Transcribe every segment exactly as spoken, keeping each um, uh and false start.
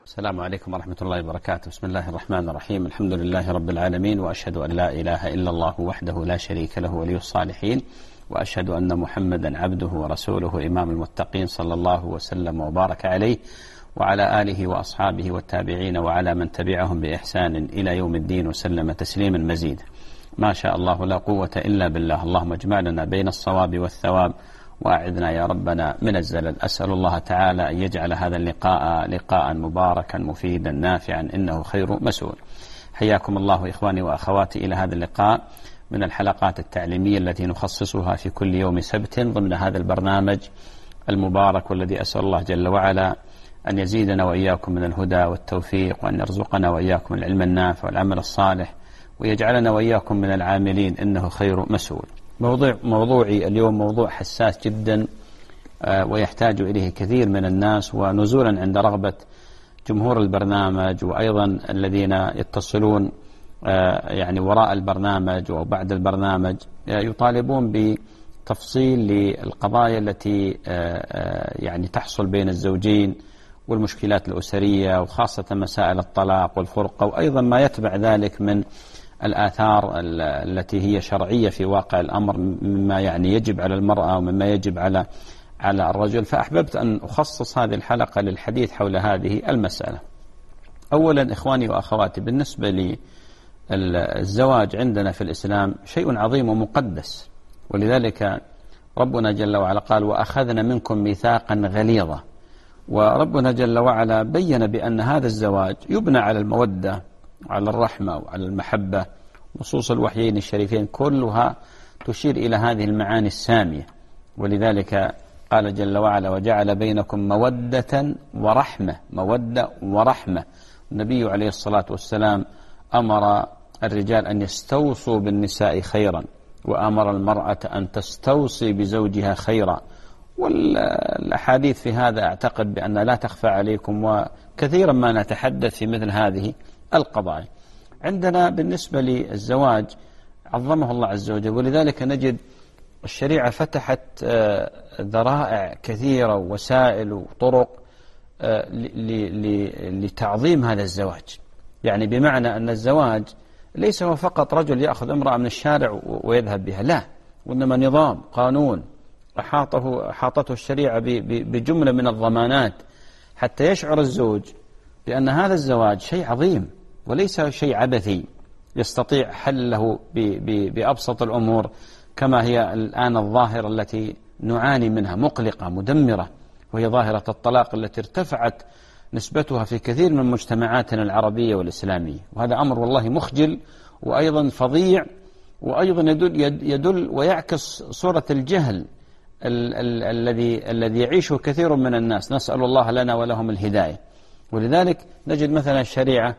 السلام عليكم ورحمة الله وبركاته. بسم الله الرحمن الرحيم. الحمد لله رب العالمين، وأشهد أن لا إله إلا الله وحده لا شريك له ولي الصالحين، وأشهد أن محمدا عبده ورسوله إمام المتقين، صلى الله وسلم وبارك عليه وعلى آله وأصحابه والتابعين وعلى من تبعهم بإحسان إلى يوم الدين، وسلم تسليما مزيدا. ما شاء الله لا قوة إلا بالله. اللهم اجمعنا بين الصواب والثواب، وأعذنا يا ربنا من الزلل. أسأل الله تعالى أن يجعل هذا اللقاء لقاء مباركا مفيدا نافعا، إنه خير مسؤول. حياكم الله إخواني وأخواتي إلى هذا اللقاء من الحلقات التعليمية التي نخصصها في كل يوم سبت ضمن هذا البرنامج المبارك، والذي أسأل الله جل وعلا أن يزيدنا وإياكم من الهدى والتوفيق، وأن يرزقنا وإياكم العلم النافع والعمل الصالح، ويجعلنا وإياكم من العاملين، إنه خير مسؤول. موضوع موضوعي اليوم موضوع حساس جدا ويحتاج إليه كثير من الناس، ونزولا عند رغبة جمهور البرنامج وأيضا الذين يتصلون يعني وراء البرنامج وبعد البرنامج يطالبون بتفصيل للقضايا التي يعني تحصل بين الزوجين والمشكلات الأسرية، وخاصة مسائل الطلاق والفرقة، وأيضا ما يتبع ذلك من الآثار التي هي شرعية في واقع الأمر، مما يعني يجب على المرأة ومما يجب على على الرجل. فأحببت أن أخصص هذه الحلقة للحديث حول هذه المسألة. أولا إخواني وأخواتي، بالنسبة للزواج عندنا في الإسلام شيء عظيم ومقدس، ولذلك ربنا جل وعلا قال: وأخذنا منكم ميثاقا غليظا. وربنا جل وعلا بين بأن هذا الزواج يبنى على المودة وعلى الرحمة وعلى المحبة. نصوص الوحيين الشريفين كلها تشير إلى هذه المعاني السامية، ولذلك قال جل وعلا: وجعل بينكم مودة ورحمة. مودة ورحمة. النبي عليه الصلاة والسلام أمر الرجال أن يستوصوا بالنساء خيرا، وأمر المرأة أن تستوصي بزوجها خيرا. والأحاديث في هذا أعتقد بأن لا تخفى عليكم، وكثيرا ما نتحدث في مثل هذه القضايا. عندنا بالنسبة للزواج عظمه الله عز وجل، ولذلك نجد الشريعة فتحت ذرائع كثيرة ووسائل وطرق لتعظيم هذا الزواج. يعني بمعنى أن الزواج ليس هو فقط رجل يأخذ امرأة من الشارع ويذهب بها، لا، وإنما نظام قانون أحاطه أحاطته الشريعة بجملة من الضمانات، حتى يشعر الزوج بأن هذا الزواج شيء عظيم وليس شيء عبثي يستطيع حله بأبسط الأمور، كما هي الآن الظاهرة التي نعاني منها، مقلقة مدمرة، وهي ظاهرة الطلاق التي ارتفعت نسبتها في كثير من مجتمعاتنا العربية والإسلامية. وهذا أمر والله مخجل، وأيضا فظيع، وأيضا يدل, يدل ويعكس صورة الجهل الذي الذي يعيشه كثير من الناس. نسأل الله لنا ولهم الهداية. ولذلك نجد مثلا الشريعة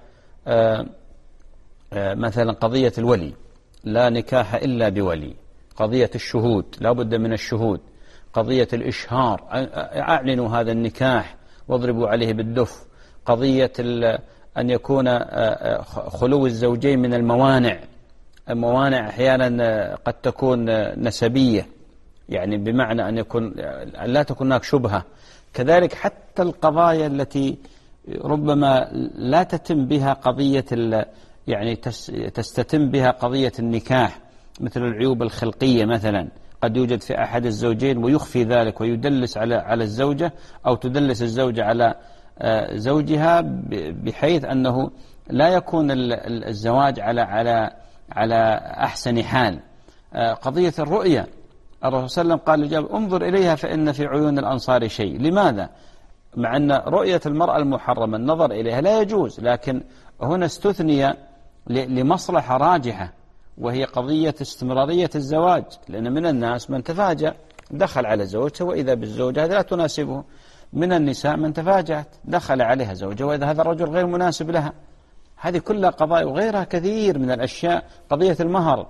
مثلا قضية الولي، لا نكاح إلا بولي. قضية الشهود، لا بد من الشهود. قضية الإشهار، أعلنوا هذا النكاح واضربوا عليه بالدف. قضية أن يكون خلو الزوجين من الموانع. الموانع أحيانا قد تكون نسبية، يعني بمعنى أن يكون لا تكون هناك شبهة. كذلك حتى القضايا التي ربما لا تتم بها قضية يعني تستتم بها قضية النكاح، مثل العيوب الخلقية مثلا، قد يوجد في أحد الزوجين ويخفي ذلك ويدلس على على الزوجة، أو تدلس الزوجة على زوجها، بحيث أنه لا يكون الزواج على على على أحسن حال. قضية الرؤية، الرسول صلى الله عليه وسلم قال لجابر: انظر إليها فإن في عيون الأنصار شيء. لماذا؟ مع أن رؤية المرأة المحرمة النظر إليها لا يجوز، لكن هنا استثني لمصلحة راجحة، وهي قضية استمرارية الزواج. لأن من الناس من تفاجأ دخل على زوجته وإذا بالزوجة هذا لا تناسبه. من النساء من تفاجأت دخل عليها زوجها وإذا هذا الرجل غير مناسب لها. هذه كلها قضايا، وغيرها كثير من الأشياء. قضية المهر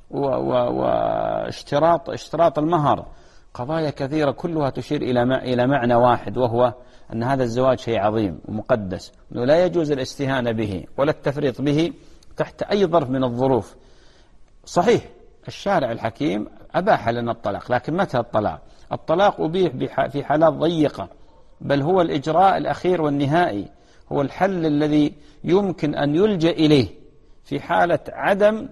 واشتراط اشتراط المهر، قضايا كثيرة كلها تشير إلى إلى معنى واحد، وهو أن هذا الزواج شيء عظيم ومقدس، أنه لا يجوز الاستهانة به ولا التفريط به تحت أي ظرف من الظروف. صحيح الشارع الحكيم أباح لنا الطلاق، لكن متى الطلاق؟ الطلاق أبيح في حالات ضيقة، بل هو الإجراء الأخير والنهائي. هو الحل الذي يمكن أن يلجأ إليه في حالة عدم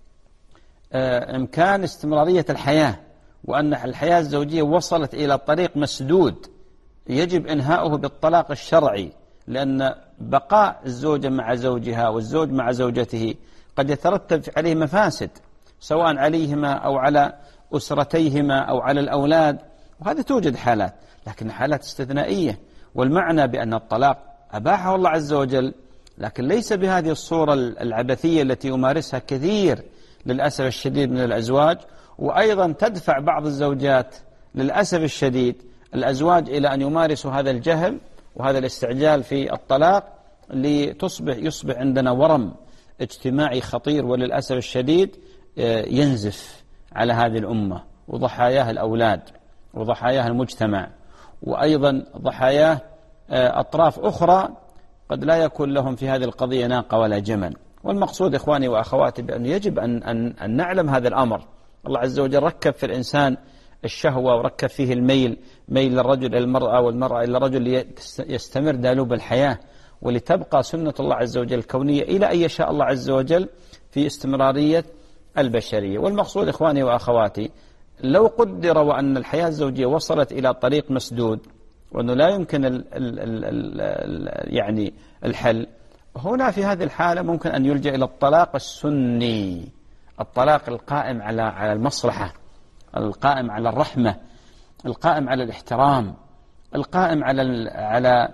إمكان استمرارية الحياة، وأن الحياة الزوجية وصلت إلى طريق مسدود يجب إنهاؤه بالطلاق الشرعي، لأن بقاء الزوجة مع زوجها والزوج مع زوجته قد يترتب عليه مفاسد، سواء عليهما أو على أسرتيهما أو على الأولاد، وهذا توجد حالات، لكن حالات استثنائية. والمعنى بأن الطلاق أباحه الله عز وجل، لكن ليس بهذه الصورة العبثية التي يمارسها كثير للأسف الشديد من الأزواج. وأيضا تدفع بعض الزوجات للأسف الشديد الأزواج إلى أن يمارسوا هذا الجهل وهذا الاستعجال في الطلاق، لتصبح يصبح عندنا ورم اجتماعي خطير وللأسف الشديد ينزف على هذه الأمة وضحاياها الأولاد وضحاياها المجتمع، وأيضا ضحاياه أطراف أخرى قد لا يكون لهم في هذه القضية ناقة ولا جمل. والمقصود إخواني وأخواتي بأنه يجب أن, أن, أن نعلم هذا الأمر. الله عز وجل ركب في الإنسان الشهوة وركب فيه الميل، ميل الرجل إلى المرأة والمرأة إلى الرجل، يستمر دالوب الحياة، ولتبقى سنة الله عز وجل الكونية إلى أن يشاء الله عز وجل في استمرارية البشرية. والمقصود إخواني وأخواتي لو قدر وأن الحياة الزوجية وصلت إلى طريق مسدود وأنه لا يمكن ال ال ال ال يعني الحل، هنا في هذه الحالة ممكن أن يلجأ إلى الطلاق السني، الطلاق القائم على على المصلحة، القائم على الرحمة، القائم على الاحترام، القائم على على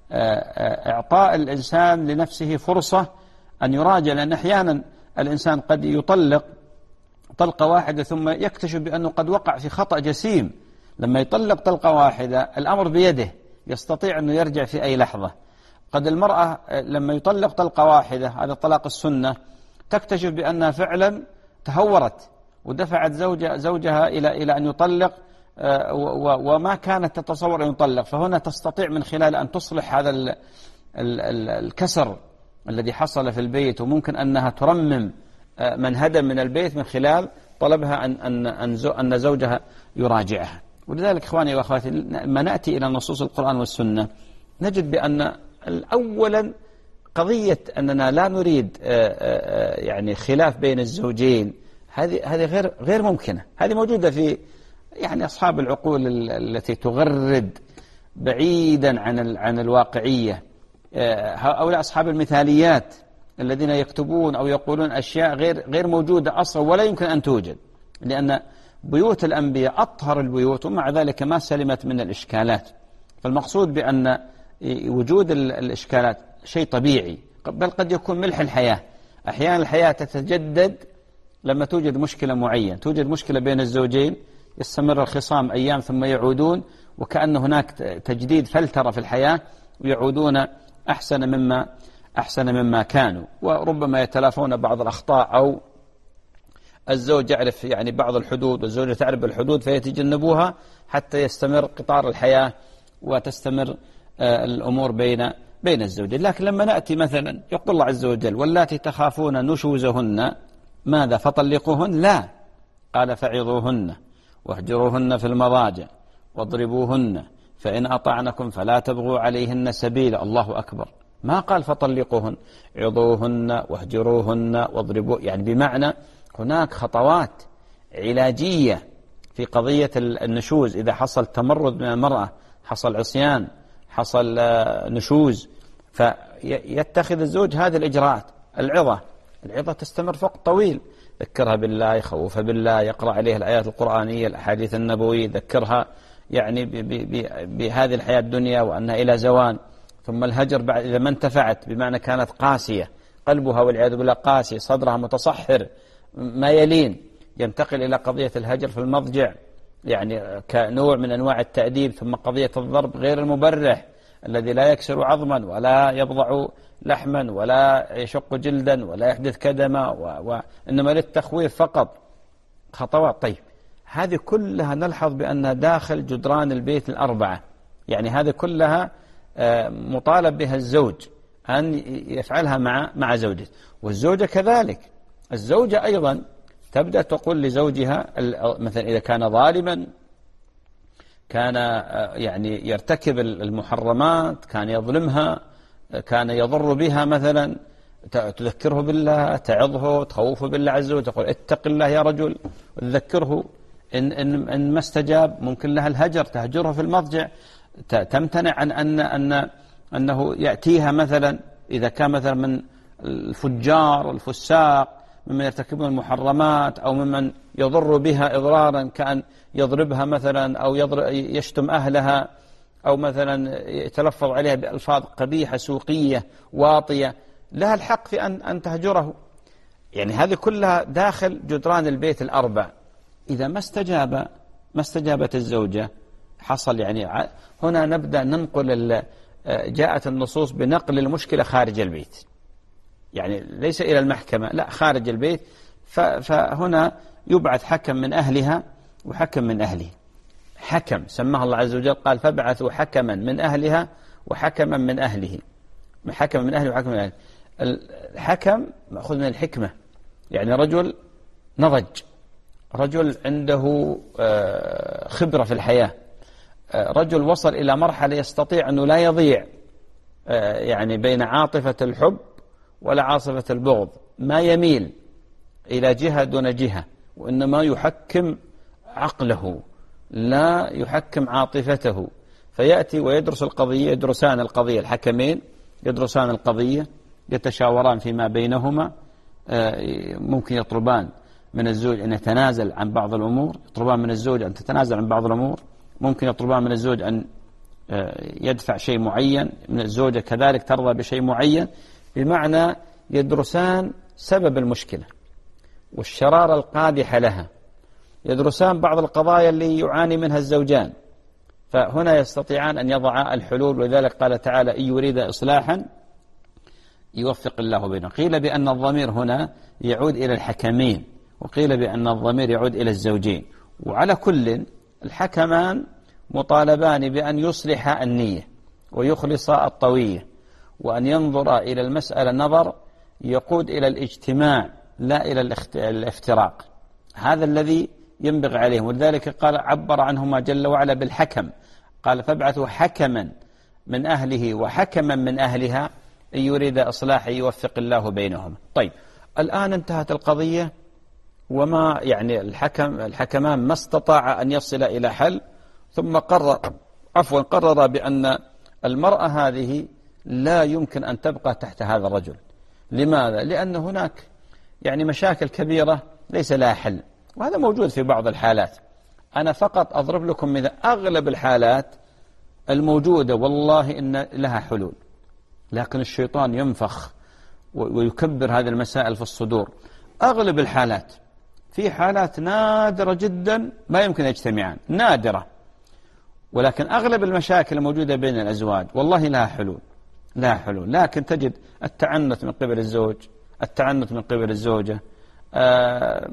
إعطاء الإنسان لنفسه فرصة أن يراجع. لأن أحيانا الإنسان قد يطلق طلقة واحدة ثم يكتشف بأنه قد وقع في خطأ جسيم. لما يطلق طلقة واحدة الأمر بيده، يستطيع أنه يرجع في أي لحظة. قد المرأة لما يطلق طلقة واحدة، هذا طلاق السنة، تكتشف بأنها فعلا تهورت ودفعت زوجها, زوجها إلى إلى أن يطلق وما كانت تتصور أن يطلق. فهنا تستطيع من خلال أن تصلح هذا ال ال ال الكسر الذي حصل في البيت، وممكن أنها ترمم من هدم من البيت من خلال طلبها أن, أن, أن, أن زوجها يراجعها. ولذلك إخواني وأخواتي لما نأتي إلى نصوص القرآن والسنة نجد بأن أولا قضية أننا لا نريد يعني خلاف بين الزوجين، هذه هذه غير غير ممكنة. هذه موجودة في يعني أصحاب العقول التي تغرد بعيدا عن عن الواقعية، هؤلاء أصحاب المثاليات الذين يكتبون أو يقولون أشياء غير غير موجودة أصلا ولا يمكن أن توجد، لأن بيوت الأنبياء أطهر البيوت ومع ذلك ما سلمت من الإشكالات. فالمقصود بأن وجود الإشكالات شيء طبيعي، بل قد يكون ملح الحياة. أحيانا الحياة تتجدد لما توجد مشكلة معينة، توجد مشكلة بين الزوجين، يستمر الخصام أيام ثم يعودون وكأن هناك تجديد فلترة في الحياة ويعودون أحسن مما أحسن مما كانوا، وربما يتلافون بعض الأخطاء أو الزوج يعرف يعني بعض الحدود والزوجة تعرف الحدود فيتجنبوها حتى يستمر قطار الحياة وتستمر الأمور بين بين الزوجين. لكن لما نأتي مثلا يقول الله عز وجل واللاتي تخافون نشوزهن ماذا فطلقوهن، لا، قال فعظوهن واهجروهن في المضاجع واضربوهن فإن أطعنكم فلا تبغوا عليهن سبيلا. الله أكبر، ما قال فطلقوهن، عظوهن واهجروهن واضربوا، يعني بمعنى هناك خطوات علاجية في قضية النشوز. إذا حصل تمرد من المرأة، حصل عصيان، حصل نشوز، فيتخذ الزوج هذه الإجراءات. العظة العظة تستمر وقت طويل، ذكرها بالله، يخوف بالله، يقرأ عليها الآيات القرآنية، الأحاديث النبوية، ذكرها يعني بهذه الحياة الدنيا وأنها إلى زوال. ثم الهجر بعد إذا ما انتفعت، بمعنى كانت قاسية قلبها والعياذ بالله، قاسي صدرها متصحر ما يلين، ينتقل إلى قضية الهجر في المضجع، يعني كنوع من أنواع التأديب. ثم قضية الضرب غير المبرح الذي لا يكسر عظما ولا يبضع لحما ولا يشق جلدا ولا يحدث كدما، وإنما للتخويف فقط. خطوات. طيب هذه كلها نلحظ بأنها داخل جدران البيت الأربعة، يعني هذه كلها مطالب بها الزوج أن يفعلها مع مع زوجته، والزوجة كذلك. الزوجة أيضا تبدأ تقول لزوجها مثلا إذا كان ظالما، كان يعني يرتكب المحرمات، كان يظلمها، كان يضر بها مثلا تذكره بالله، تعظه، تخوفه بالله عز وجل، تقول اتق الله يا رجل، وتذكره. إن, إن, إن ما استجاب ممكن لها الهجر، تهجره في المضجع، تمتنع عن أن أن أنه يأتيها مثلا إذا كان مثلا من الفجار والفساق ممن يرتكبون المحرمات، أو ممن يضر بها إضرارا كأن يضربها مثلا، أو يشتم أهلها، أو مثلا يتلفظ عليها بألفاظ قبيحة سوقية واطية، لها الحق في أن أن تهجره. يعني هذه كلها داخل جدران البيت الأربع. إذا ما استجاب ما استجابت الزوجة حصل يعني هنا نبدأ ننقل، جاءت النصوص بنقل المشكلة خارج البيت، يعني ليس إلى المحكمة، لا خارج البيت. فهنا يبعث حكم من أهلها وحكم من أهله. حكم سماه الله عز وجل، قال فابعثوا حكما من أهلها وحكما من أهله. حكما من أهله وحكما من أهله. الحكم مأخوذ من الحكمة، يعني رجل نضج، رجل عنده خبرة في الحياة، رجل وصل إلى مرحلة يستطيع أنه لا يضيع يعني بين عاطفة الحب ولا عاصفة البغض، ما يميل إلى جهة دون جهة، وإنما يحكم عقله لا يحكم عاطفته. فيأتي ويدرس القضية، يدرسان القضية، الحكمين يدرسان القضية، يتشاوران فيما بينهما، ممكن يطلبان من الزوج أن يتنازل عن بعض الأمور، يطلبان من الزوج أن تتنازل عن بعض الأمور، ممكن يطلبان من الزوج أن يدفع شيء معين، من الزوجة كذلك ترضى بشيء معين، بمعنى يدرسان سبب المشكلة والشرارة القادحة لها، يدرسان بعض القضايا اللي يعاني منها الزوجان، فهنا يستطيعان أن يضعا الحلول. ولذلك قال تعالى إن يريد إصلاحا يوفق الله بينهم. قيل بأن الضمير هنا يعود إلى الحكمين، وقيل بأن الضمير يعود إلى الزوجين. وعلى كل الحكمان مطالبان بأن يصلح النية ويخلص الطوية، وأن ينظر إلى المسألة نظر يقود إلى الاجتماع لا إلى الافتراق. هذا الذي ينبغي عليهم. ولذلك قال عبر عنهما جل وعلا بالحكم، قال فابعثوا حكما من أهله وحكما من أهلها إن يريد إصلاحا يوفق الله بينهم. طيب الآن انتهت القضية، وما يعني الحكم الحكمان ما استطاع أن يصل إلى حل، ثم قرر عفوا قرر بأن المرأة هذه لا يمكن أن تبقى تحت هذا الرجل. لماذا؟ لأن هناك يعني مشاكل كبيرة ليس لها حل، وهذا موجود في بعض الحالات. أنا فقط أضرب لكم مثال، أغلب الحالات الموجودة والله إن لها حلول، لكن الشيطان ينفخ ويكبر هذه المسائل في الصدور. أغلب الحالات، في حالات نادرة جدا ما يمكن يجتمعان، نادرة، ولكن أغلب المشاكل الموجودة بين الأزواج والله لها حلول، لها حلول. لكن تجد التعنت من قبل الزوج، التعنت من قبل الزوجة، آه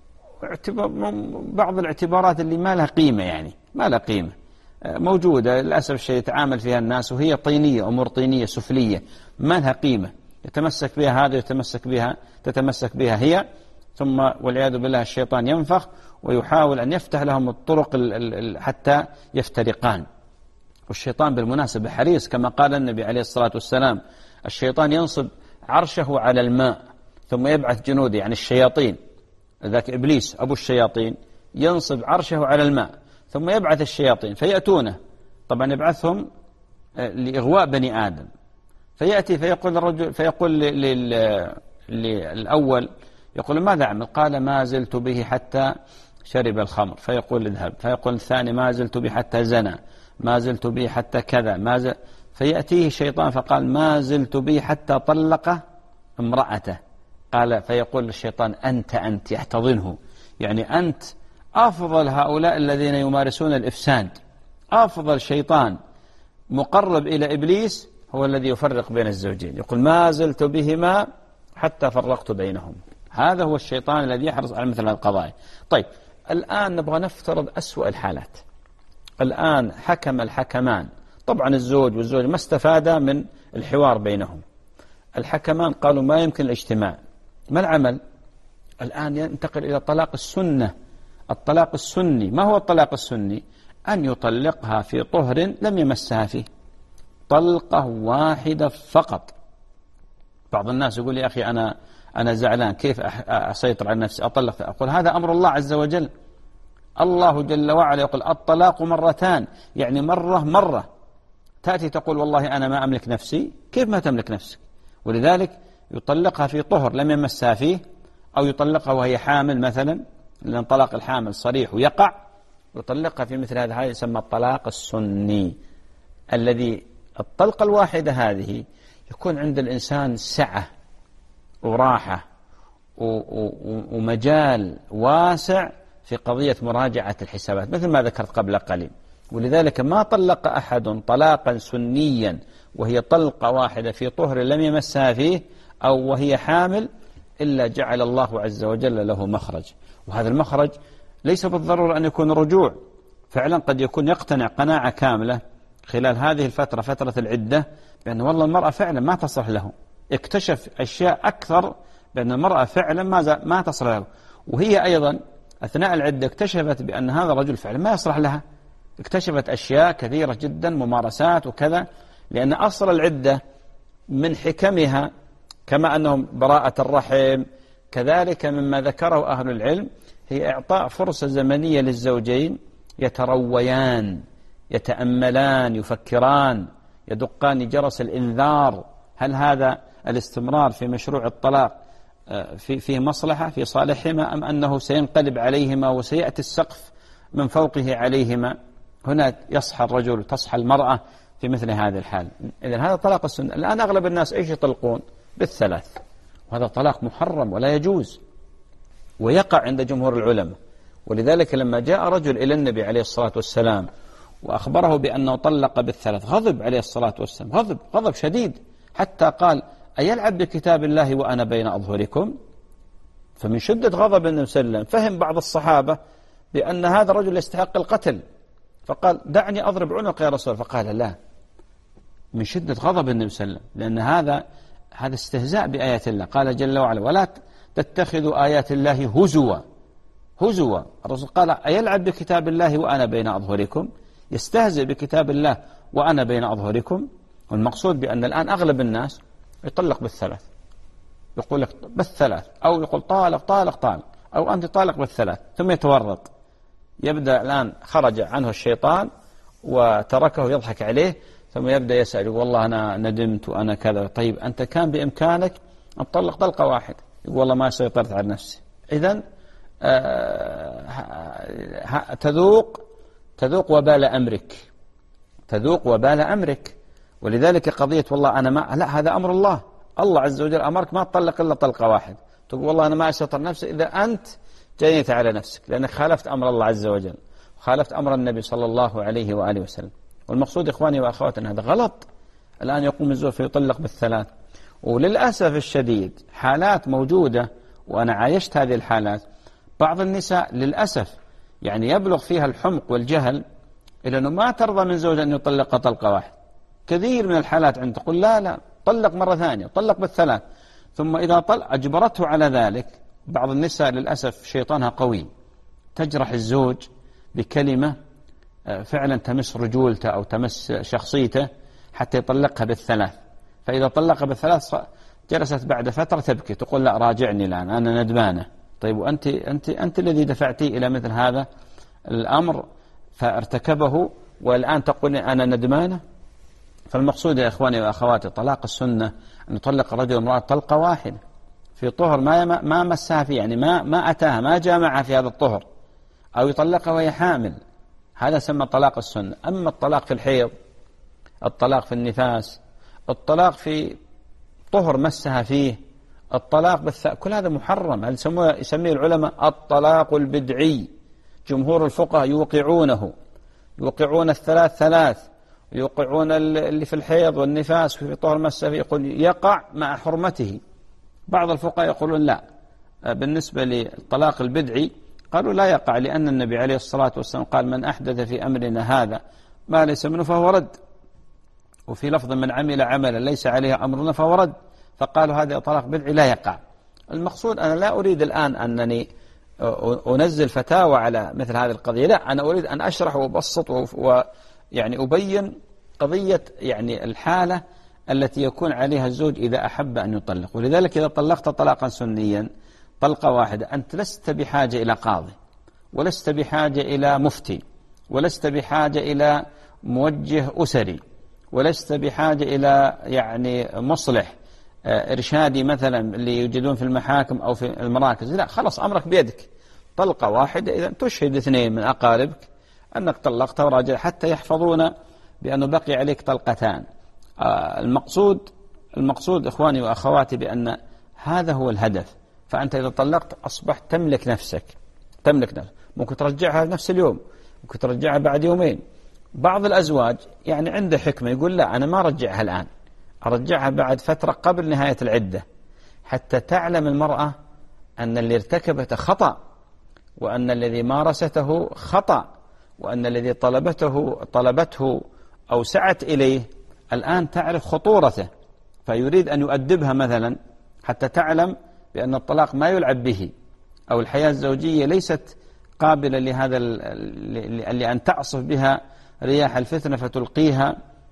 بعض الاعتبارات اللي ما لها قيمة، يعني ما لها قيمة آه موجودة للأسف الشيء يتعامل فيها الناس، وهي طينية، أمور طينية سفلية ما لها قيمة، يتمسك بها هذا يتمسك بها تتمسك بها هي، ثم والعياذ بالله الشيطان ينفخ ويحاول أن يفتح لهم الطرق حتى يفترقان. والشيطان بالمناسبة حريص، كما قال النبي عليه الصلاة والسلام الشيطان ينصب عرشه على الماء ثم يبعث جنوده، يعني الشياطين، ذاك إبليس أبو الشياطين ينصب عرشه على الماء ثم يبعث الشياطين فيأتونه، طبعا يبعثهم لإغواء بني آدم، فيأتي فيقول الرجل فيقول للأول يقول ماذا أعمل؟ قال ما زلت به حتى شرب الخمر، فيقول اذهب، فيقول الثاني ما زلت به حتى زنى، ما زلت به حتى كذا، ما زل... فيأتيه الشيطان فقال ما زلت به حتى طلق امرأته، قال فيقول الشيطان أنت أنت يحتضنه، يعني أنت أفضل هؤلاء الذين يمارسون الإفساد، أفضل شيطان مقرب إلى إبليس هو الذي يفرق بين الزوجين، يقول ما زلت بهما حتى فرقت بينهم. هذا هو الشيطان الذي يحرص على مثل القضايا. طيب الآن نبغى نفترض أسوأ الحالات. الآن حكم الحكمان، طبعا الزوج والزوج ما استفادا من الحوار بينهم، الحكمان قالوا ما يمكن الاجتماع، ما العمل؟ الآن ينتقل إلى طلاق السنة، الطلاق السني. ما هو الطلاق السني؟ أن يطلقها في طهر لم يمسها فيه، طلقة واحدة فقط. بعض الناس يقول يا أخي أنا أنا زعلان، كيف أسيطر على نفسي أطلق؟ أقول هذا أمر الله عز وجل. الله جل وعلا يقول الطلاق مرتان، يعني مرة مرة. تأتي تقول والله أنا ما أملك نفسي، كيف ما تملك نفسك؟ ولذلك يطلقها في طهر لم يمسها فيه، أو يطلقها وهي حامل مثلا، لأن طلاق الحامل صريح ويقع. يطلقها في مثل هذا، هذا يسمى الطلاق السني، الذي الطلقة الواحدة هذه يكون عند الإنسان سعة وراحة ومجال واسع في قضية مراجعة الحسابات، مثل ما ذكرت قبل قليل. ولذلك ما طلق أحد طلاقا سنيا وهي طلقة واحدة في طهر لم يمسها فيه أو وهي حامل إلا جعل الله عز وجل له مخرج. وهذا المخرج ليس بالضرورة أن يكون رجوع، فعلا قد يكون يقتنع قناعة كاملة خلال هذه الفترة، فترة العدة، بأن والله المرأة فعلا ما تصلح له. اكتشف أشياء أكثر بأن المرأة فعلا ما ما تصلح له، وهي أيضا أثناء العدة اكتشفت بأن هذا الرجل فعلا ما يصلح لها. اكتشفت أشياء كثيرة جدا، ممارسات وكذا، لأن أصل العدة من حكمها كما أنهم براءة الرحم، كذلك مما ذكره أهل العلم هي إعطاء فرصة زمنية للزوجين يترويان، يتأملان، يفكران، يدقان جرس الإنذار. هل هذا الاستمرار في مشروع الطلاق في فيه مصلحة في صالحهما، أم أنه سينقلب عليهما وسيأتي السقف من فوقه عليهما؟ هنا يصحى الرجل، تصحى المرأة في مثل هذه الحال. إذن هذا طلاق السنة. الآن أغلب الناس إيش يطلقون؟ بالثلاث، وهذا طلاق محرم ولا يجوز، ويقع عند جمهور العلماء. ولذلك لما جاء رجل إلى النبي عليه الصلاة والسلام وأخبره بأنه طلق بالثلاث، غضب عليه الصلاة والسلام، غضب غضب شديد، حتى قال أيلعب بكتاب الله وأنا بين أظهركم؟ فمن شدة غضب النبي صلى الله عليه وسلم فهم بعض الصحابة بأن هذا الرجل يستحق القتل، فقال دعني أضرب عنق يا رسول الله. فقال لا، من شدة غضب النبي صلى الله عليه وسلم، لأن هذا هذا استهزاء بآيات الله. قال جل وعلا ولا تتخذوا آيات الله هزوا هزوا. الرسول قال أيلعب بكتاب الله وأنا بين أظهركم؟ يستهزئ بكتاب الله وأنا بين أظهركم. والمقصود بأن الآن أغلب الناس يطلق بالثلاث، يقول لك بالثلاث، أو يقول طالق طالق طالق، أو أنت طالق بالثلاث، ثم يتورط. يبدأ الآن خرج عنه الشيطان وتركه يضحك عليه، ثم يبدأ يسأل يقول والله أنا ندمت وأنا كذا. طيب أنت كان بإمكانك أن تطلق طلقة واحدة، يقول والله ما سيطرت على نفسي. إذن آه تذوق تذوق وبال أمرك، تذوق وبال أمرك. ولذلك قضية والله أنا ما، لا، هذا أمر الله. الله عز وجل أمرك ما تطلق إلا طلقة واحد، تقول والله أنا ما أسيطر نفسي، إذا أنت جنيت على نفسك، لأنك خالفت أمر الله عز وجل، خالفت أمر النبي صلى الله عليه وآله وسلم. والمقصود إخواني وأخواتي أن هذا غلط. الآن يقوم الزوج فيطلق بالثلاث. وللأسف الشديد حالات موجودة، وأنا عايشت هذه الحالات. بعض النساء للأسف يعني يبلغ فيها الحمق والجهل إلى أنه ما ترضى من زوج أن يطلق طلقة واحد. كثير من الحالات عند تقول لا لا طلق مرة ثانية، طلق بالثلاث، ثم إذا طلق أجبرته على ذلك. بعض النساء للأسف شيطانها قوي، تجرح الزوج بكلمة فعلا تمس رجولته أو تمس شخصيته حتى يطلقها بالثلاث. فإذا طلقها بالثلاث جلست بعد فترة تبكي، تقول لا راجعني الآن، أنا ندمانة. طيب وأنت أنت أنت الذي دفعتي إلى مثل هذا الأمر فارتكبه، والآن تقول أنا ندمانة. فالمقصود يا إخواني وأخواتي طلاق السنة أن يطلق الرجل امرأة طلقة واحدة في طهر ما ما مسها فيه، يعني ما ما أتاها، ما جامعها في هذا الطهر، أو يطلقها وهي حامل، هذا سمى طلاق السنة. أما الطلاق في الحيض، الطلاق في النفاس، الطلاق في طهر مسها فيه، الطلاق بالث... كل هذا محرم. هل يسميه العلماء الطلاق البدعي. جمهور الفقهاء يوقعونه، يوقعون الثلاث ثلاث، يوقعون اللي في الحيض والنفاس في طهر مسها فيه، يقول يقع مع حرمته. بعض الفقهاء يقولون لا، بالنسبة للطلاق البدعي قالوا لا يقع، لأن النبي عليه الصلاة والسلام قال من أحدث في أمرنا هذا ما ليس منه فهو رد، وفي لفظ من عمل عملا ليس عليه أمرنا فهو رد. فقالوا هذا طلاق بدعي لا يقع. المقصود أنا لا أريد الآن أنني أنزل فتاوى على مثل هذه القضية، لا، أنا أريد أن أشرح وأبسط ويعني أبين قضية يعني الحالة التي يكون عليها الزوج إذا أحب أن يطلق. ولذلك إذا طلقت طلاقا سنيا طلقة واحدة أنت لست بحاجة إلى قاضي، ولست بحاجة إلى مفتي، ولست بحاجة إلى موجه أسري، ولست بحاجة إلى يعني مصلح إرشادي مثلا اللي يوجدون في المحاكم أو في المراكز. لا، خلاص أمرك بيدك، طلقة واحدة. إذا تشهد اثنين من أقاربك أنك طلقت وراجع حتى يحفظون بأنه بقي عليك طلقتان. المقصود المقصود إخواني وأخواتي بأن هذا هو الهدف. فأنت إذا طلقت أصبحت تملك نفسك، تملك نفسك. ممكن ترجعها نفس اليوم، ممكن ترجعها بعد يومين. بعض الأزواج يعني عنده حكمة يقول لا، أنا ما أرجعها الآن، أرجعها بعد فترة قبل نهاية العدة، حتى تعلم المرأة أن اللي ارتكبته خطأ، وأن الذي مارسته خطأ، وأن الذي طلبته طلبته أو سعت إليه الآن تعرف خطورته، فيريد أن يؤدبها مثلا حتى تعلم بأن الطلاق ما يلعب به، أو الحياة الزوجية ليست قابلة لهذا لأن تعصف بها رياح الفتنة فتلقيها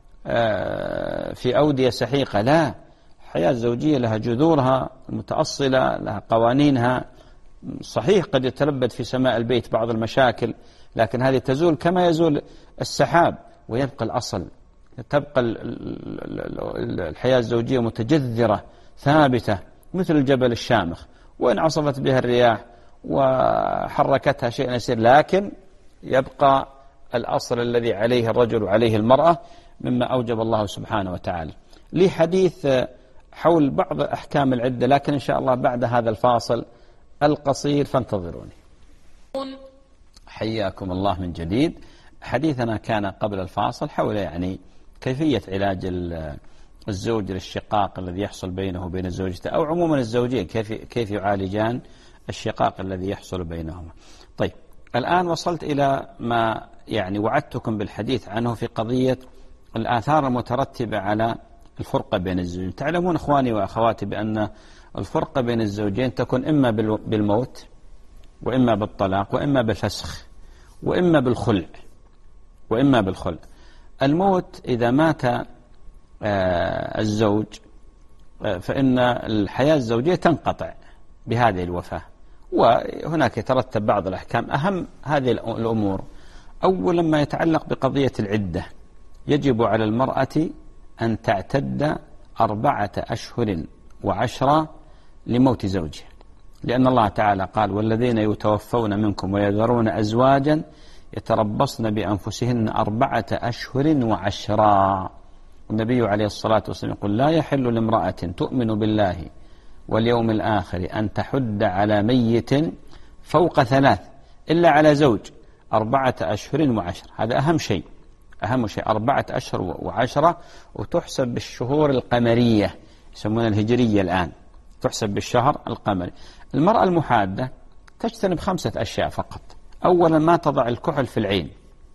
في أودية سحيقة. لا، الحياة الزوجية لها جذورها المتأصلة، لها قوانينها. صحيح قد يتلبد في سماء البيت بعض المشاكل، لكن هذه تزول كما يزول السحاب، ويبقى الأصل. تبقى الحياة الزوجية متجذرة ثابتة مثل الجبل الشامخ، وإن عصفت بها الرياح وحركتها شيء يسير، لكن يبقى الأصل الذي عليه الرجل وعليه المرأة مما أوجب الله سبحانه وتعالى. لي حديث حول بعض أحكام العدة، لكن إن شاء الله بعد هذا الفاصل القصير، فانتظروني. حياكم الله من جديد. حديثنا كان قبل الفاصل حول يعني كيفية علاج الزوج للشقاق الذي يحصل بينه وبين زوجته، أو عموما الزوجين كيف كيف يعالجان الشقاق الذي يحصل بينهما. طيب، الآن وصلت إلى ما يعني وعدتكم بالحديث عنه في قضية الآثار المترتبة على الفرقة بين الزوجين. تعلمون إخواني وأخواتي بأن الفرقة بين الزوجين تكون إما بالموت، وإما بالطلاق، وإما بالفسخ، وإما بالخلع، وإما بالخلع. الموت إذا مات الزوج فإن الحياة الزوجية تنقطع بهذه الوفاة، وهناك يترتب بعض الأحكام. أهم هذه الأمور أولا ما يتعلق بقضية العدة. يجب على المرأة أن تعتد أربعة أشهر وعشرة لموت زوجها، لأن الله تعالى قال: والذين يتوفون منكم ويذرون أزواجا يتربصن بأنفسهن أربعة أشهر وعشرا. النبي عليه الصلاة والسلام يقول: لا يحل لامرأة تؤمن بالله واليوم الآخر أن تحد على ميت فوق ثلاث إلا على زوج أربعة أشهر وعشر. هذا أهم شيء، أهم شيء أربعة أشهر وعشرة، وتحسب بالشهور القمرية، يسمونها الهجرية الآن، تحسب بالشهر القمري. المرأة المحادة تجتنب خمسة أشياء فقط. أولا ما تضع الكحل في العين،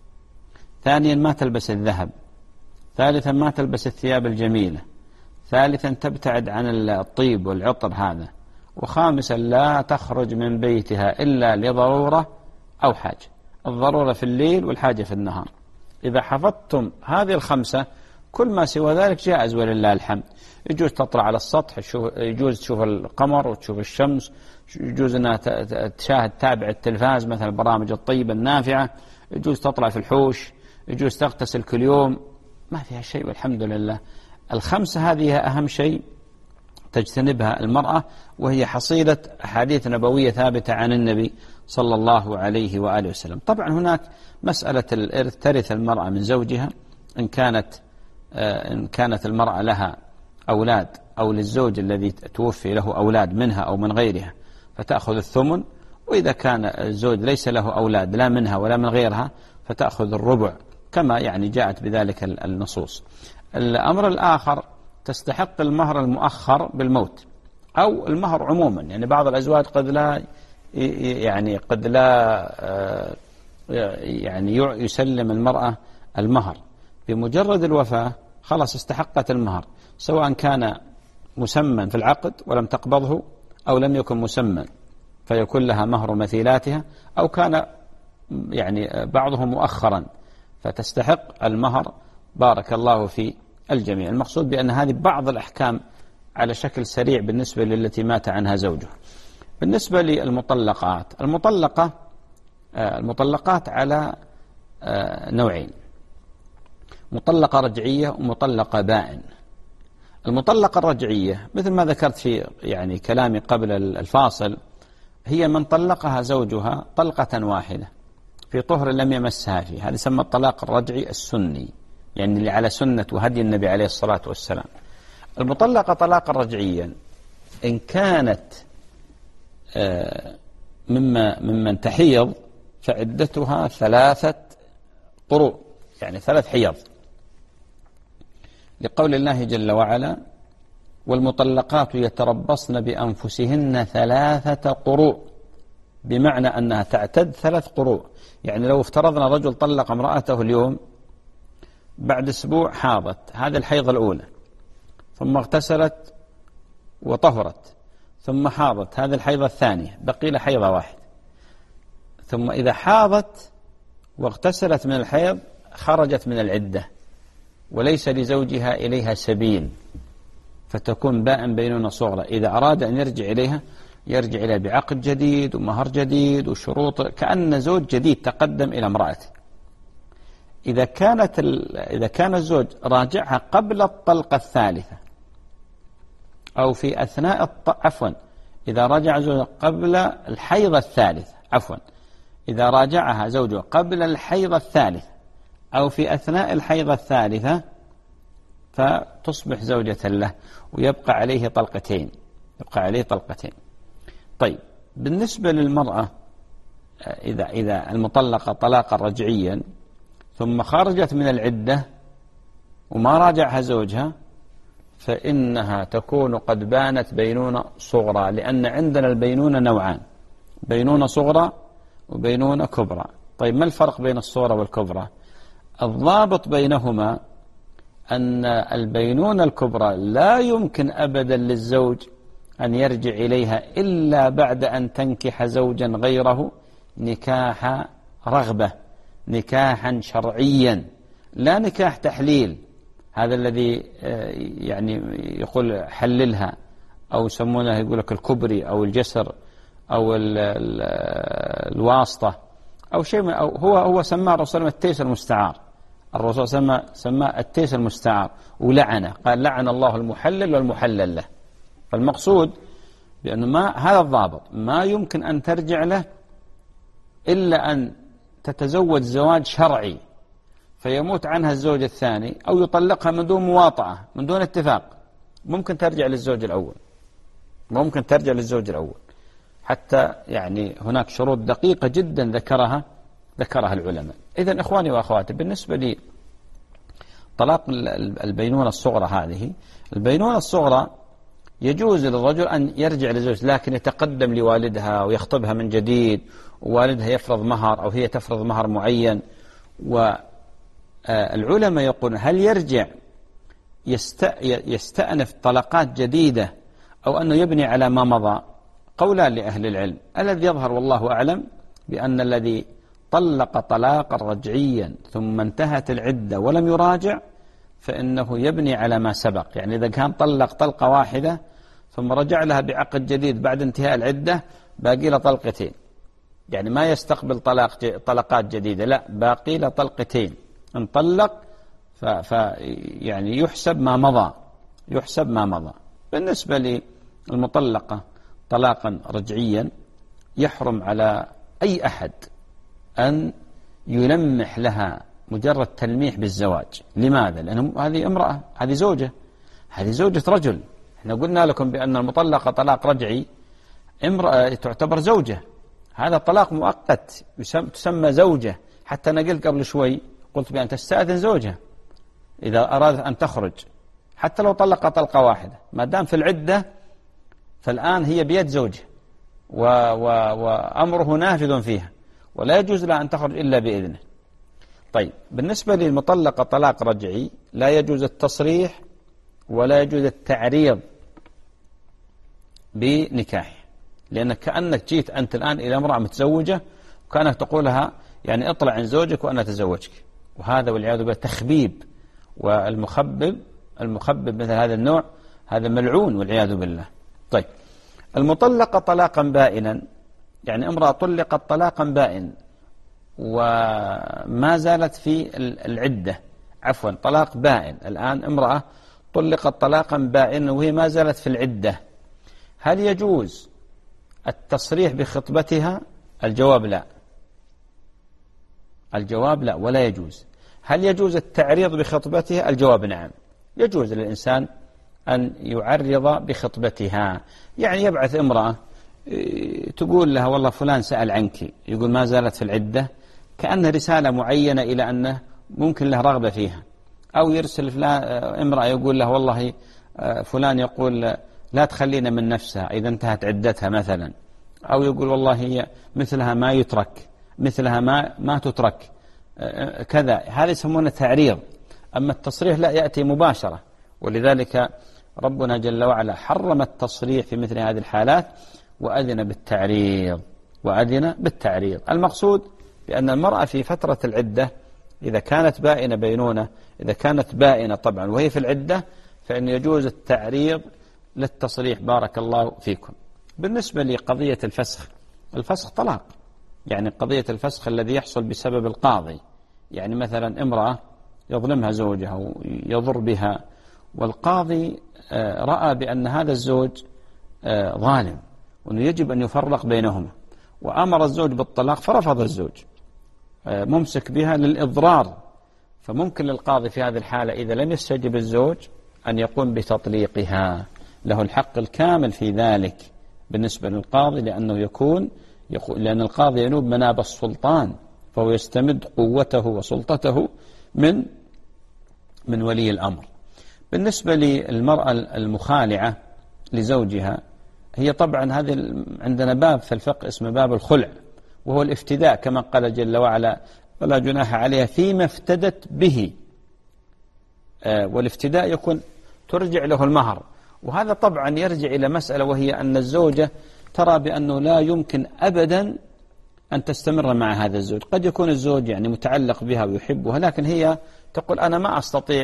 ثانيا ما تلبس الذهب، ثالثا ما تلبس الثياب الجميلة، ثالثا تبتعد عن الطيب والعطر هذا، وخامسا لا تخرج من بيتها إلا لضرورة أو حاجة. الضرورة في الليل والحاجة في النهار. إذا حفظتم هذه الخمسة كل ما سوى ذلك جائز ولله الحمد. يجوز تطلع على السطح، يجوز تشوف القمر وتشوف الشمس، يجوز أنها تشاهد تابع التلفاز مثل البرامج الطيبة النافعة، يجوز تطلع في الحوش، يجوز تغتسل كل يوم، ما فيها شيء والحمد لله. الخمسة هذه أهم شيء تجتنبها المرأة، وهي حصيلة أحاديث نبوية ثابتة عن النبي صلى الله عليه وآله وسلم. طبعا هناك مسألة الإرث، ترث المرأة من زوجها إن كانت إن كانت المرأة لها أولاد، أو للزوج الذي توفي له أولاد منها أو من غيرها فتأخذ الثمن، وإذا كان الزوج ليس له أولاد لا منها ولا من غيرها فتأخذ الربع، كما يعني جاءت بذلك النصوص. الأمر الآخر تستحق المهر المؤخر بالموت، أو المهر عموما. يعني بعض الأزواج قد لا يعني قد لا يعني يسلم المرأة المهر، بمجرد الوفاة خلاص استحقت المهر، سواء كان مسمى في العقد ولم تقبضه، أو لم يكن مسمى فيكون لها مهر مثيلاتها، أو كان يعني بعضهم مؤخرا فتستحق المهر بارك الله في الجميع. المقصود بأن هذه بعض الأحكام على شكل سريع بالنسبة للتي مات عنها زوجها. بالنسبة للمطلقات، المطلقة المطلقات على نوعين: مطلقة رجعية ومطلقة بائن. المطلقة الرجعية مثل ما ذكرت في يعني كلامي قبل الفاصل، هي من طلقها زوجها طلقة واحدة في طهر لم يمسها فيه، هذا يسمى الطلاق الرجعي السني، يعني اللي على سنة وهدي النبي عليه الصلاة والسلام. المطلقة طلاقا رجعيا إن كانت مما ممن تحيض فعدتها ثلاثة قروء، يعني ثلاث حيض، لقول الله جل وعلا: والمطلقات يتربصن بأنفسهن ثلاثة قروء، بمعنى أنها تعتد ثلاث قروء. يعني لو افترضنا رجل طلق امرأته اليوم، بعد أسبوع حاضت، هذا الحيض الأولى، ثم اغتسلت وطهرت، ثم حاضت، هذه الحيضة الثانية، بقي لها حيضة واحد. ثم إذا حاضت واغتسلت من الحيض خرجت من العدة وليس لزوجها إليها سبيل، فتكون باء بينونة صغرى. إذا أراد أن يرجع إليها يرجع إليها بعقد جديد ومهر جديد وشروط، كأن زوج جديد تقدم إلى امرأته. إذا كانت إذا كان الزوج راجعها قبل الطلقة الثالثة أو في أثناء الط... عفوا إذا راجع زوجها قبل الحيض الثالث عفوا إذا راجعها زوجها قبل الحيض الثالث أو في أثناء الحيض الثالثة فتصبح زوجة له ويبقى عليه طلقتين يبقى عليه طلقتين. طيب، بالنسبة للمرأة إذا إذا المطلقة طلاقا رجعيا ثم خرجت من العدة وما راجعها زوجها، فإنها تكون قد بانت بينونة صغرى، لأن عندنا البينونة نوعان: بينونة صغرى وبينونة كبرى. طيب، ما الفرق بين الصغرى والكبرى؟ الضابط بينهما أن البينونة الكبرى لا يمكن أبدا للزوج أن يرجع إليها إلا بعد أن تنكح زوجا غيره نكاح رغبة، نكاحا شرعيا، لا نكاح تحليل، هذا الذي يعني يقول حللها، أو يسمونه يقول لك الكبري أو الجسر أو ال ال الواسطة أو شيء، أو هو هو سماه الرسول صلى الله عليه وسلم التيس المستعار. الرسول سماه سماه التيس المستعار ولعنه، قال: لعن الله المحلل والمحلل له. فالمقصود بأنه ما هذا الضابط، ما يمكن أن ترجع له إلا أن تتزوج زواج شرعي فيموت عنها الزوج الثاني، أو يطلقها من دون مواطعة من دون اتفاق. ممكن ترجع للزوج الأول ممكن ترجع للزوج الأول حتى يعني هناك شروط دقيقة جدا ذكرها ذكرها العلماء. إذن إخواني وأخواتي، بالنسبة لي طلاق البينونة الصغرى، هذه البينونة الصغرى يجوز للرجل أن يرجع للزوج، لكن يتقدم لوالدها ويخطبها من جديد، ووالدها يفرض مهر أو هي تفرض مهر معين. والعلماء يقولون: هل يرجع يستأنف طلقات جديدة أو أنه يبني على ما مضى؟ قولان لأهل العلم. الذي يظهر والله أعلم بأن الذي طلق طلاقا رجعيا ثم انتهت العدة ولم يراجع فإنه يبني على ما سبق. يعني إذا كان طلق طلقة واحدة ثم رجع لها بعقد جديد بعد انتهاء العدة، باقي له طلقتين، يعني ما يستقبل طلاق طلقات جديدة، لا، باقي له طلقتين. ان طلق ف, ف يعني يحسب ما مضى يحسب ما مضى. بالنسبة للمطلقة طلاقا رجعيا، يحرم على أي أحد أن يلمح لها مجرد تلميح بالزواج. لماذا؟ لأن هذه امرأة، هذه زوجة هذه زوجة رجل. احنا قلنا لكم بأن المطلقة طلاق رجعي امرأة تعتبر زوجة، هذا طلاق مؤقت تسمى زوجة. حتى أنا قلت قبل شوي، قلت بأن تستأذن زوجها إذا أرادت أن تخرج، حتى لو طلق طلقة واحدة، ما دام في العدة فالآن هي بيد زوجها و و وأمره نافذ فيها، ولا يجوز لها أن تخرج إلا بإذنه. طيب، بالنسبة للمطلقة طلاق رجعي لا يجوز التصريح ولا يجوز التعريض بنكاح، لأنك كأنك جيت أنت الآن إلى امرأة متزوجة وكانك تقولها يعني اطلع عن زوجك وأنا أتزوجك، وهذا والعياذ بالله تخبيب والمخبب المخبب مثل هذا النوع هذا ملعون والعياذ بالله. طيب، المطلقة طلاقا بائنا، يعني امرأة طلقت طلاقا بائن وما زالت في العدة، عفوا طلاق بائن، الآن امرأة طلقت طلاقا بائنا وهي ما زالت في العدة، هل يجوز التصريح بخطبتها؟ الجواب لا، الجواب لا ولا يجوز. هل يجوز التعريض بخطبتها؟ الجواب نعم، يجوز للإنسان أن يعرض بخطبتها، يعني يبعث امرأة تقول لها والله فلان سأل عنك، يقول ما زالت في العدة، كأنها رسالة معينة إلى أنه ممكن له رغبة فيها، أو يرسل فلان امرأة يقول له والله فلان يقول لا تخلينا من نفسها إذا انتهت عدتها مثلا، أو يقول والله هي مثلها ما يترك، مثلها ما ما تترك كذا، هذا يسمونه تعريض. أما التصريح لا، يأتي مباشرة، ولذلك ربنا جل وعلا حرم التصريح في مثل هذه الحالات وأذن بالتعريض، وأذن بالتعريض. المقصود بأن المرأة في فترة العدة إذا كانت بائنة بينونة، إذا كانت بائنة طبعا وهي في العدة، فإن يجوز التعريض للتصريح. بارك الله فيكم. بالنسبة لقضية الفسخ، الفسخ طلاق، يعني قضية الفسخ الذي يحصل بسبب القاضي، يعني مثلا امرأة يظلمها زوجها ويضر بها، والقاضي رأى بأن هذا الزوج ظالم وأنه يجب أن يفرق بينهما، وأمر الزوج بالطلاق فرفض الزوج ممسك بها للإضرار، فممكن للقاضي في هذه الحالة إذا لم يستجب الزوج أن يقوم بتطليقها، له الحق الكامل في ذلك بالنسبة للقاضي، لأنه يكون لأن القاضي ينوب مناب السلطان، فهو يستمد قوته وسلطته من من ولي الأمر. بالنسبة للمرأة المخالعة لزوجها، هي طبعا هذه عندنا باب في الفقه اسمه باب الخلع، وهو الافتداء كما قال جل وعلا ولا جناح عليها فيما افتدت به، والافتداء يكون ترجع له المهر، وهذا طبعا يرجع إلى مسألة، وهي أن الزوجة ترى بأنه لا يمكن أبدا أن تستمر مع هذا الزوج. قد يكون الزوج يعني متعلق بها ويحبها، لكن هي تقول أنا ما أستطيع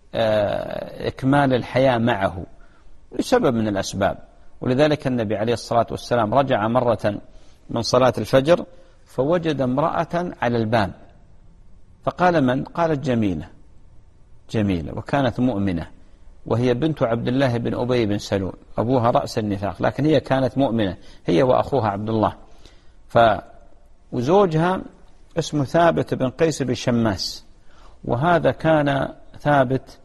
إكمال الحياة معه لسبب من الأسباب. ولذلك النبي عليه الصلاة والسلام رجع مرة من صلاة الفجر فوجد امرأة على الباب، فقال من؟ قالت جميلة، جميلة، وكانت مؤمنة، وهي بنت عبد الله بن أبي بن سلول، أبوها رأس النفاق، لكن هي كانت مؤمنة، هي وأخوها عبد الله. ف وزوجها اسمه ثابت بن قيس بن شماس، وهذا كان ثابت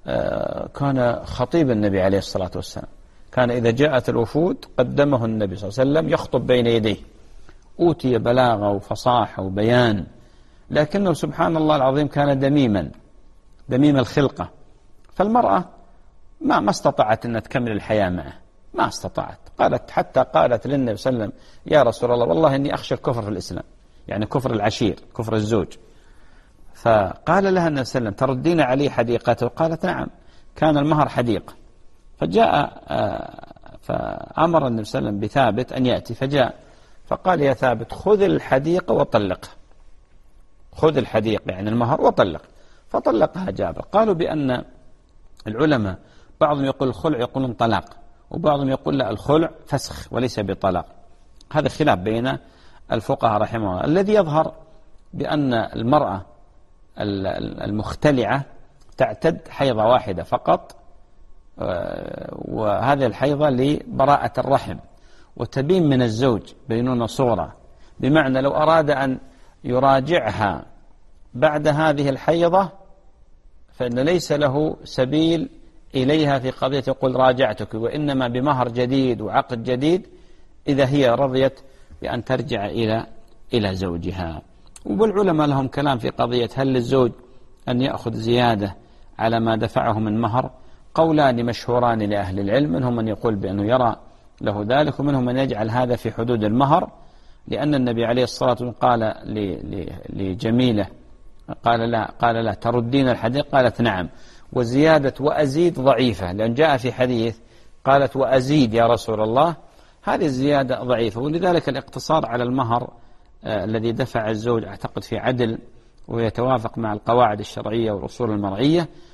كان خطيب النبي عليه الصلاة والسلام، كان إذا جاءت الوفود قدمه النبي صلى الله عليه وسلم يخطب بين يديه، أوتي بلاغة وفصاحة وبيان، لكنه سبحان الله العظيم كان دميما دميم الخلقة، فالمرأة ما ما استطاعت أن تكمل الحياة معه، ما استطاعت، قالت حتى قالت للنبي صلى الله عليه وسلم يا رسول الله والله إني أخشى الكفر في الإسلام، يعني كفر العشير، كفر الزوج. فقال لها النبي صلى الله عليه وسلم تردين علي حديقته؟ قالت نعم، كان المهر حديقة. فجاء فأمر النبي صلى الله عليه وسلم بثابت أن يأتي، فجاء فقال يا ثابت خذ الحديقة وطلقها، خذ الحديقة يعني المهر وطلق، فطلقها جابر. قالوا بأن العلماء بعضهم يقول الخلع يقولون طلاق، وبعضهم يقول لا الخلع فسخ وليس بطلاق، هذا خلاف بين الفقهاء رحمه الله. الذي يظهر بأن المرأة المختلعة تعتد حيضة واحدة فقط، وهذه الحيضة لبراءة الرحم وتبين من الزوج بينونة صغرى، بمعنى لو أراد أن يراجعها بعد هذه الحيضة فإن ليس له سبيل إليها في قضية يقول راجعتك، وإنما بمهر جديد وعقد جديد إذا هي رضيت بأن ترجع إلى إلى زوجها. والعلماء لهم كلام في قضية هل للزوج أن يأخذ زيادة على ما دفعه من مهر، قولان مشهوران لأهل العلم، منهم من يقول بأنه يرى له ذلك، ومنهم من يجعل هذا في حدود المهر، لأن النبي عليه الصلاة والسلام قال لجميلة قال لا قال لا تردين الحديث؟ قالت نعم. وزيادة وأزيد ضعيفة، لأن جاء في حديث قالت وأزيد يا رسول الله، هذه الزيادة ضعيفة. ولذلك الاقتصار على المهر آه الذي دفع الزوج أعتقد في عدل ويتوافق مع القواعد الشرعية والأصول المرعية،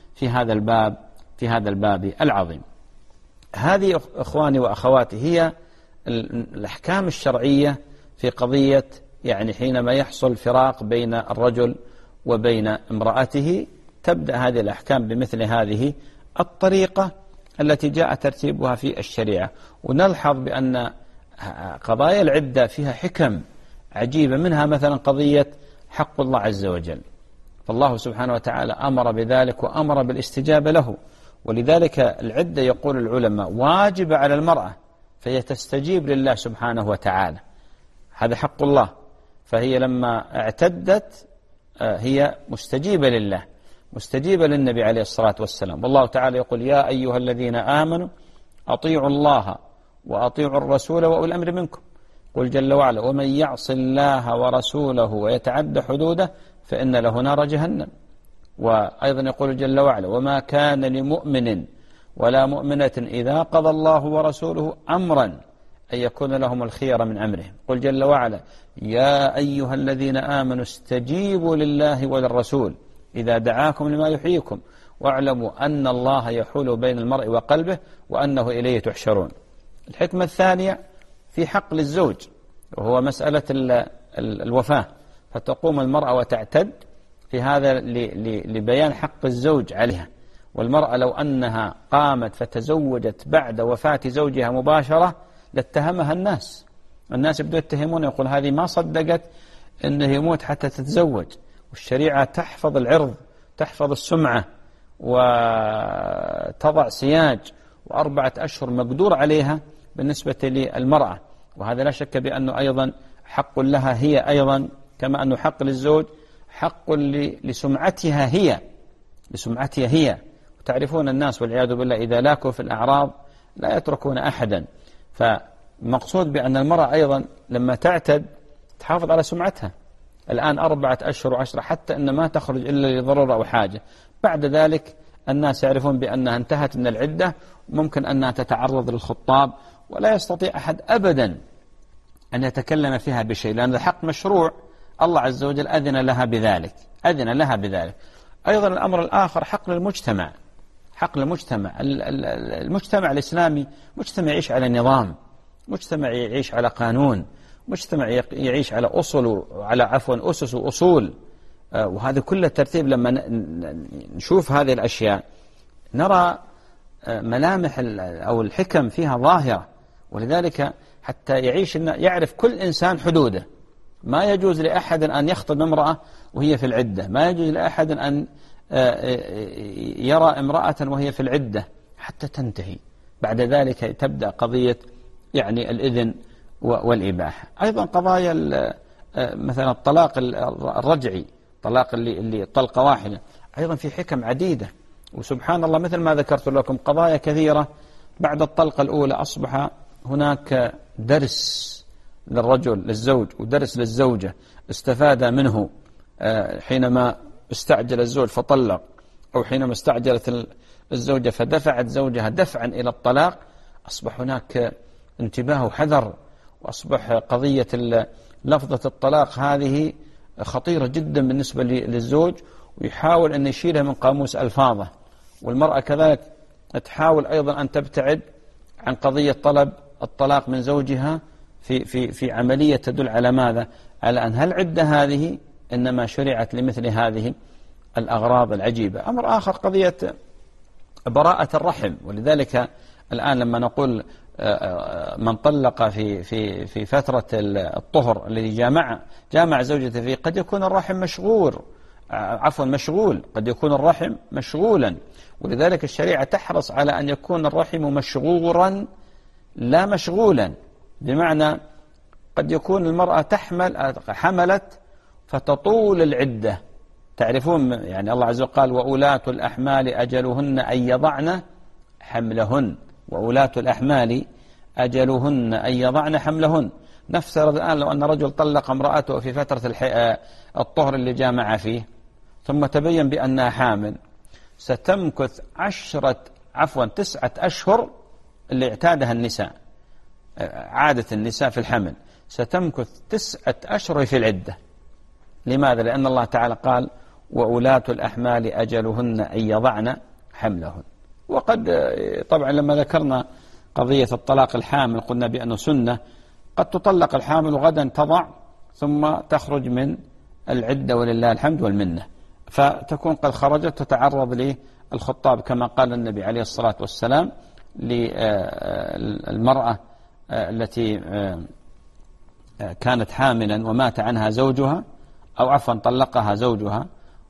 في هذا الباب في هذا الباب العظيم. هذه إخواني وأخواتي هي الأحكام الشرعية في قضية يعني حينما يحصل فراق بين الرجل وبين امرأته، تبدأ هذه الأحكام بمثل هذه الطريقة التي جاء ترتيبها في الشريعة. ونلحظ بأن قضايا العدة فيها حكم عجيبة، منها مثلا قضية حق الله عز وجل، فالله سبحانه وتعالى أمر بذلك وأمر بالاستجابة له، ولذلك العدة يقول العلماء واجب على المرأة، فهي تستجيب لله سبحانه وتعالى، هذا حق الله، فهي لما اعتدت هي مستجيبة لله، مستجيبة للنبي عليه الصلاة والسلام. والله تعالى يقول يا أيها الذين آمنوا أطيعوا الله وأطيعوا الرسول وأولي الأمر منكم، قل جل وعلا ومن يعص الله ورسوله ويتعد حدوده فإن له نار جهنم. وأيضا يقول جل وعلا وما كان لمؤمن ولا مؤمنة إذا قضى الله ورسوله أمرا أن يكون لهم الخير من أمرهم، قل جل وعلا يا أيها الذين آمنوا استجيبوا لله وللرسول إذا دعاكم لما يحييكم واعلموا أن الله يحول بين المرء وقلبه وأنه إليه تحشرون. الحكمة الثانية في حق للزوج، وهو مسألة الوفاة، فتقوم المرأة وتعتد في هذا لبيان حق الزوج عليها. والمرأة لو أنها قامت فتزوجت بعد وفاة زوجها مباشرة لاتهمها الناس، الناس يبدأوا يتهمون، يقول هذه ما صدقت أنه يموت حتى تتزوج. والشريعة تحفظ العرض، تحفظ السمعة، وتضع سياج، وأربعة أشهر مقدور عليها بالنسبة للمرأة، وهذا لا شك بأنه أيضا حق لها هي أيضا، كما أنه حق للزوج حق لسمعتها هي لسمعتها هي وتعرفون الناس والعياذ بالله إذا لاكوا في الأعراض لا يتركون أحدا. فمقصود بأن المرأة أيضا لما تعتد تحافظ على سمعتها. الآن أربعة أشهر وعشرة، حتى أن ما تخرج إلا لضرورة أو حاجة، بعد ذلك الناس يعرفون بأنها انتهت من العدة، ممكن أنها تتعرض للخطاب، ولا يستطيع أحد أبدا أن يتكلم فيها بشيء، لأن الحق مشروع، الله عز وجل أذن لها بذلك أذن لها بذلك. أيضا الأمر الآخر حق للمجتمع، حق للمجتمع. المجتمع الإسلامي مجتمع يعيش على نظام، مجتمع يعيش على قانون، مجتمع يعيش على أصل وعلى عفوا أسس وأصول، وهذا كله ترتيب. لما نشوف هذه الأشياء نرى ملامح أو الحكم فيها ظاهرة، ولذلك حتى يعيش يعرف كل إنسان حدوده. ما يجوز لأحد أن يخطب امرأة وهي في العدة، ما يجوز لأحد أن يرى امرأة وهي في العدة حتى تنتهي، بعد ذلك تبدأ قضية يعني الإذن والإباحة. أيضا قضايا مثلا الطلاق الرجعي، طلاق اللي, اللي طلقة واحدة، أيضا في حكم عديدة، وسبحان الله مثل ما ذكرت لكم قضايا كثيرة بعد الطلقة الأولى أصبح هناك درس للرجل للزوج ودرس للزوجة استفاد منه حينما استعجل الزوج فطلق، أو حينما استعجلت الزوجة فدفعت زوجها دفعا إلى الطلاق، أصبح هناك انتباه وحذر، وأصبح قضية لفظة الطلاق هذه خطيرة جدا بالنسبة للزوج، ويحاول أن يشيلها من قاموس ألفاظه. والمرأة كذلك تحاول أيضا أن تبتعد عن قضية طلب الطلاق من زوجها في في في عملية تدل على ماذا؟ على أن هالعدة هذه إنما شرعت لمثل هذه الأغراض العجيبة. أمر آخر قضية براءة الرحم، ولذلك الآن لما نقول من طلق في في في فترة الطهر الذي جامع جامع زوجته فيه، قد يكون الرحم مشغول عفوا مشغول قد يكون الرحم مشغولا، ولذلك الشريعة تحرص على أن يكون الرحم مشغورا لا مشغولا، بمعنى قد يكون المرأة تحمل حملت فتطول العدة. تعرفون يعني الله عز وجل قال وأولاة الأحمال أجلهن أن يضعن حملهن، وأولاة الأحمال أجلهن أن يضعن حملهن. نفترض الآن لو أن رجل طلق امرأته في فترة الطهر اللي جامع فيه، ثم تبين بأنها حامل، ستمكث عشرة عفوا تسعة أشهر اللي اعتادها النساء، عادة النساء في الحمل، ستمكث تسعة أشهر في العدة. لماذا؟ لأن الله تعالى قال وأولاة الأحمال أجلهن أن يضعن حملهن. وقد طبعا لما ذكرنا قضية الطلاق الحامل قلنا بأنه سنة، قد تطلق الحامل غدا تضع ثم تخرج من العدة ولله الحمد والمنة، فتكون قد خرجت تتعرض للخطاب كما قال النبي عليه الصلاة والسلام للمرأة التي كانت حاملا ومات عنها زوجها أو عفوا طلقها زوجها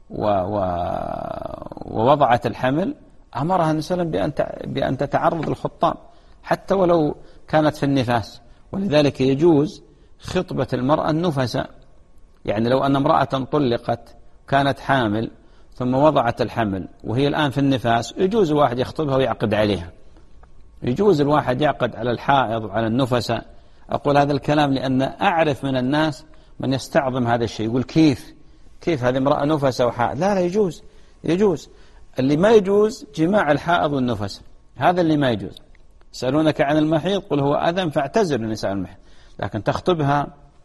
ووضعت الحمل، أمرها النبي صلى الله عليه وسلم بأن تتعرض للخطاب حتى ولو كانت في النفاس. ولذلك يجوز خطبة المرأة النفساء، يعني لو أن امرأة طلقت كانت حامل ثم وضعت الحمل وهي الآن في النفاس، يجوز الواحد يخطبها ويعقد عليها، يجوز الواحد يعقد على الحائض وعلى النفساء. أقول هذا الكلام لأن أعرف من الناس من يستعظم هذا الشيء، يقول كيف كيف هذه امرأة نفساء وحائض؟ لا لا يجوز يجوز. اللي ما يجوز جماع الحائض والنفساء، هذا اللي ما يجوز. يسألونك عن المحيض قل هو أذى فاعتزلوا النساء المحيض، لكن تخطبها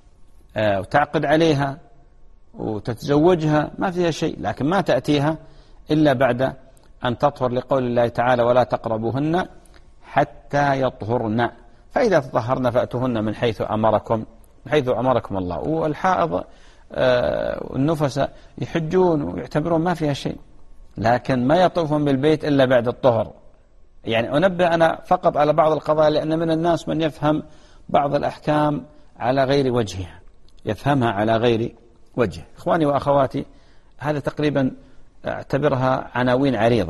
وتعقد عليها وتتزوجها ما فيها شيء، لكن ما تأتيها إلا بعد أن تطهر، لقول الله تعالى ولا تقربوهن حتى يطهرن، فإذا تطهرن فأتوهن من حيث أمركم من حيث أمركم الله. والحائض والنفساء يحجون ويعتبرون ما فيها شيء، لكن ما يطوفون بالبيت إلا بعد الطهر. يعني أنبه أنا فقط على بعض القضايا، لأن من الناس من يفهم بعض الأحكام على غير وجهها، يفهمها على غير وجه. إخواني وأخواتي، هذا تقريبا اعتبرها عناوين عريضة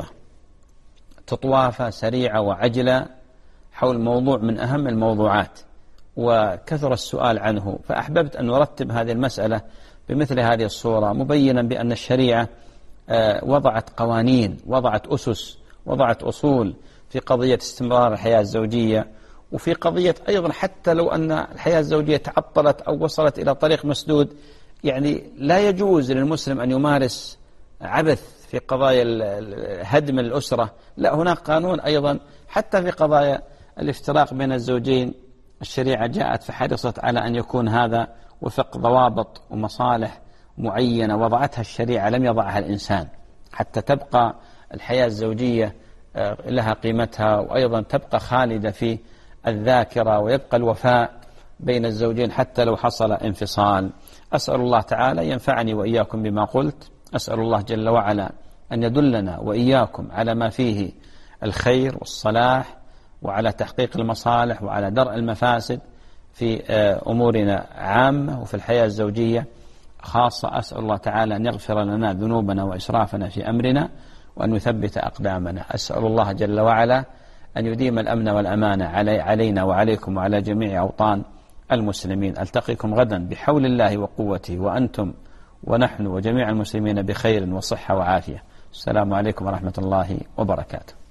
تطوافة سريعة وعجلة حول موضوع من أهم الموضوعات، وكثر السؤال عنه، فأحببت أن نرتب هذه المسألة بمثل هذه الصورة، مبينا بأن الشريعة وضعت قوانين، وضعت أسس، وضعت أصول في قضية استمرار الحياة الزوجية، وفي قضية أيضا حتى لو أن الحياة الزوجية تعطلت أو وصلت إلى طريق مسدود، يعني لا يجوز للمسلم أن يمارس عبث في قضايا هدم الأسرة، لا، هناك قانون أيضا حتى في قضايا الافتراق بين الزوجين. الشريعة جاءت فحرصت على أن يكون هذا وفق ضوابط ومصالح معينة وضعتها الشريعة لم يضعها الإنسان، حتى تبقى الحياة الزوجية لها قيمتها، وأيضا تبقى خالدة في الذاكرة، ويبقى الوفاء بين الزوجين حتى لو حصل انفصال. أسأل الله تعالى ينفعني وإياكم بما قلت، أسأل الله جل وعلا أن يدلنا وإياكم على ما فيه الخير والصلاح، وعلى تحقيق المصالح، وعلى درء المفاسد في أمورنا عامة وفي الحياة الزوجية خاصة. أسأل الله تعالى أن يغفر لنا ذنوبنا وإسرافنا في أمرنا، وأن يثبت أقدامنا. أسأل الله جل وعلا أن يديم الأمن والأمان علي علينا وعليكم وعلى جميع أوطان المسلمين. ألتقيكم غدا بحول الله وقوته، وأنتم ونحن وجميع المسلمين بخير وصحة وعافية. السلام عليكم ورحمة الله وبركاته.